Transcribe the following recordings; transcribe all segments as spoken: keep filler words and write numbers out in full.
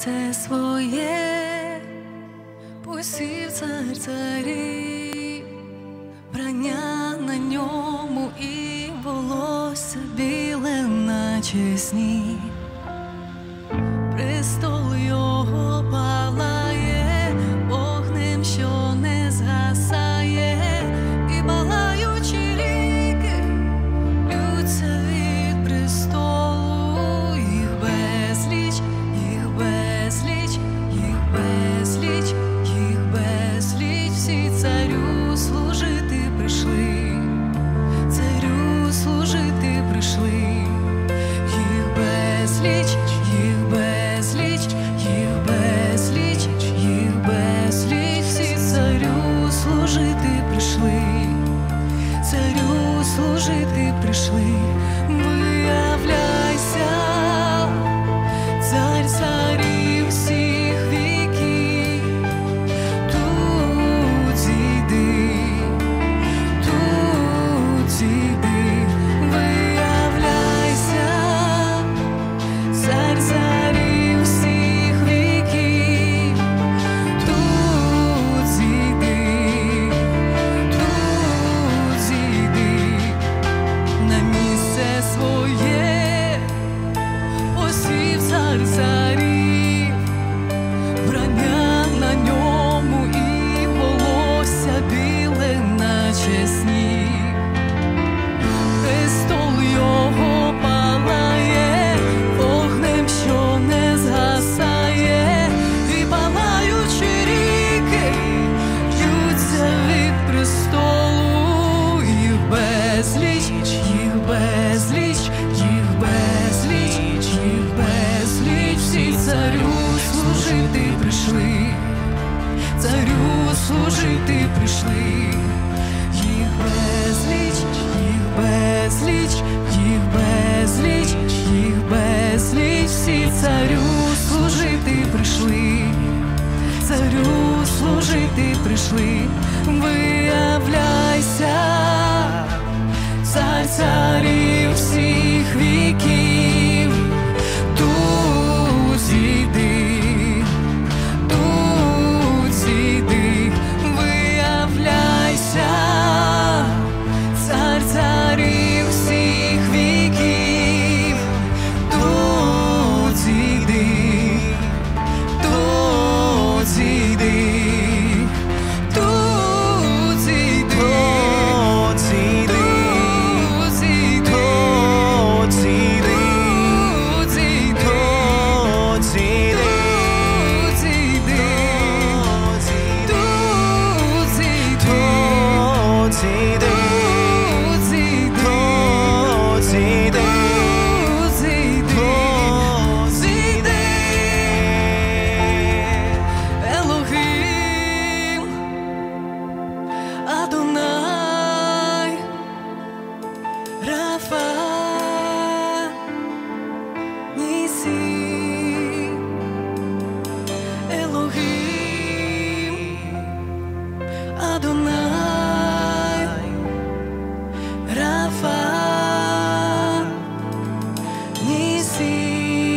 місце своє, посів цар царів, вбрання на ньому і волосся біле, наче сніг. Престол його палає вогнем, що не згасає, і палаючі ріки ллються від престолу. Їх безліч, їх безліч, їх безліч, їх безліч. Всі царю служити прийшли, царю служити прийшли. Їх безліч, їх безліч, їх безліч, їх безліч. Всі царю служити прийшли, царю служити прийшли. Виявляйся, цар царів всіх віків, тут зійди, тут зійди. Виявляйся, цар царів всіх віків, тут зійди, тут зійди. На місце своє посів цар царів, вбрання на ньому і волосся біле, наче сніг. Престол його палає вогнем, що не згасає, і палаючі ріки ллються від престолу. Їх безліч, їх безліч, їх безліч, їх безліч. Всі царю служити прийшли, царю служити прийшли. Їх безліч, їх безліч, їх безліч, їх безліч. Всі царю служити прийшли, царю служити прийшли. Виявляйся, цар царів всіх віків, тут зійди, тут зійди. Виявляйся, цар царів всіх віків, тут зійди, тут зійди, тут зійди, тут зійди, тут зійди, тут зійди, тут зійди, тут зійди, тут зійди, тут зійди, тут зійди, тут зійди, тут зійди, зійди. Елохим, Адонай, Рафа, Нісі. Елохим, Адонай, Рафа, Нісі.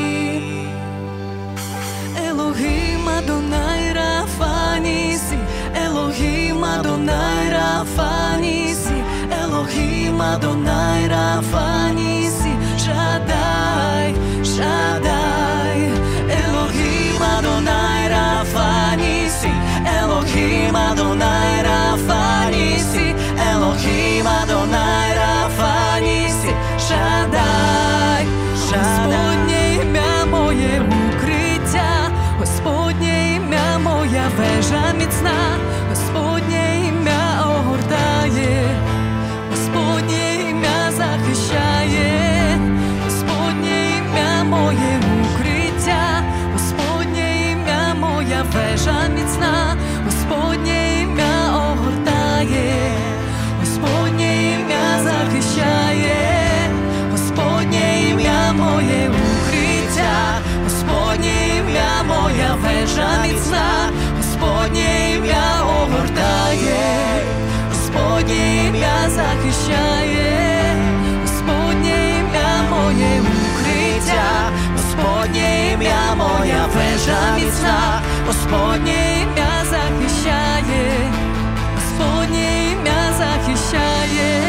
Елохим, Адонай, Рафа, Нісі. Елохим, Адонай, Рафа, Нісі. Елохим, Адонай, Рафа, Нісі. Шадай, Шадай. Елохим, Адонай, Рафа, Нісі. Елохим, Адонай, Рафа, Нісі. Елохим, Адонай, Рафа, Нісі. Шадай, Господнє ім'я моє укриття, Господнє ім'я моя вежа міцна, Господнє ім'я огортає, Господнє ім'я захищає, Господнє ім'я моє укриття, Господнє ім'я моя вежа міцна, Господнє ім'я огортає, Господнє ім'я захищає, Господнє ім'я моє укриття, Господнє ім'я моя вежа міцна, Господнє ім'я огортає, Господнє ім'я захищає, Господнє ім'я моє укриття, Господнє ім'я моя вежа міцна, Господнє ім'я захищає, Господнє ім'я захищає.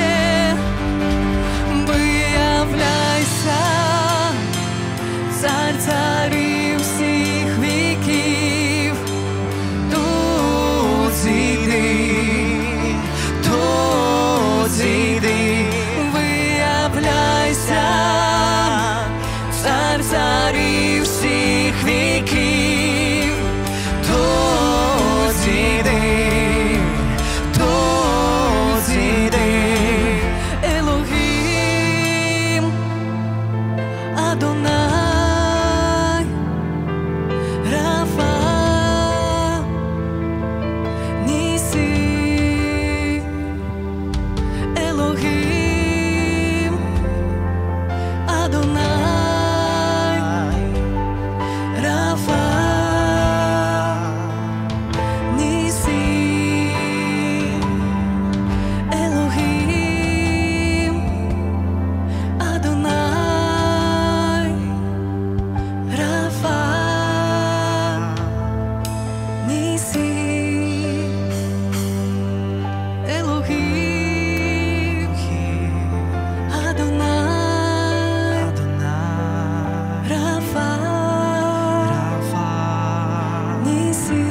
Виявляйся, цар царів всіх віків, тут зійди, тут зійди, виявляйся, цар царів всіх віків, тут зійди, тут зійди. Елохім Адонай Рафа Ніси. Елохім Адонай Рафа Ніси. Елохім Адонай Рафа Ніси. Елохім Адонай Рафа Ніси.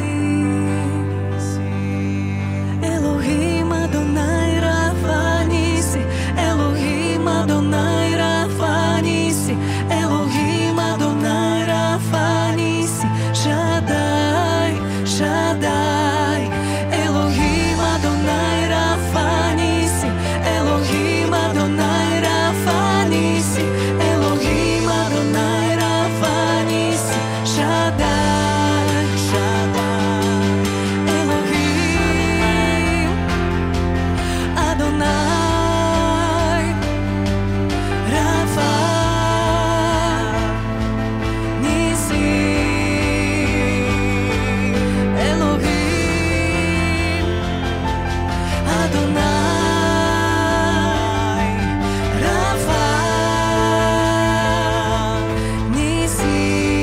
Елохім Адонай Рафа Ніси. Елохім Адонай Рафа Ніси. Елохім Адонай Рафа Ніси. Шадай, Шадай. Елохім Адонай Рафа Ніси. Елохім Адонай Рафа Ніси. Елохім Адонай Рафа Ніси. Шадай, Шадай. Елохім Адонай Рафа Ніси. Елохім Адонай Рафа Ніси.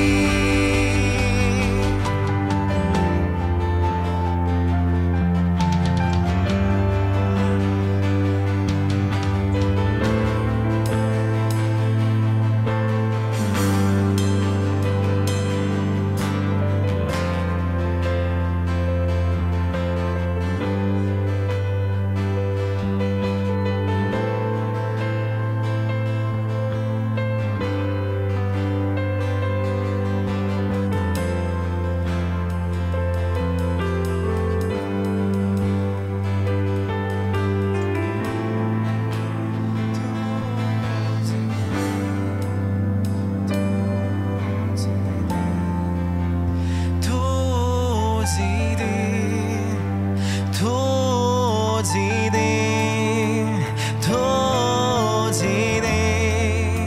Тут зійди, тут зійди, тут зійди,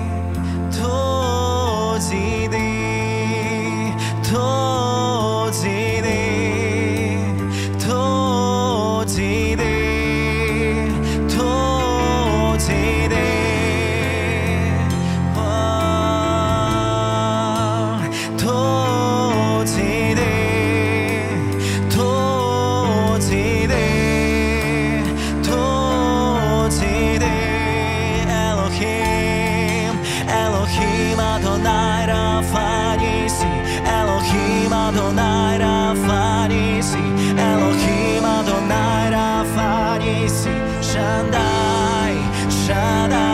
тут зійди, тут зійди, тут зійди, тут зійди. О, тут зійди, тут зійди, тут зійди. Елохім, Елохім Адонай Рафа Ніси. Елохім Адонай Рафа Ніси. Елохім Адонай Рафа Ніси. Шадай, Шадай.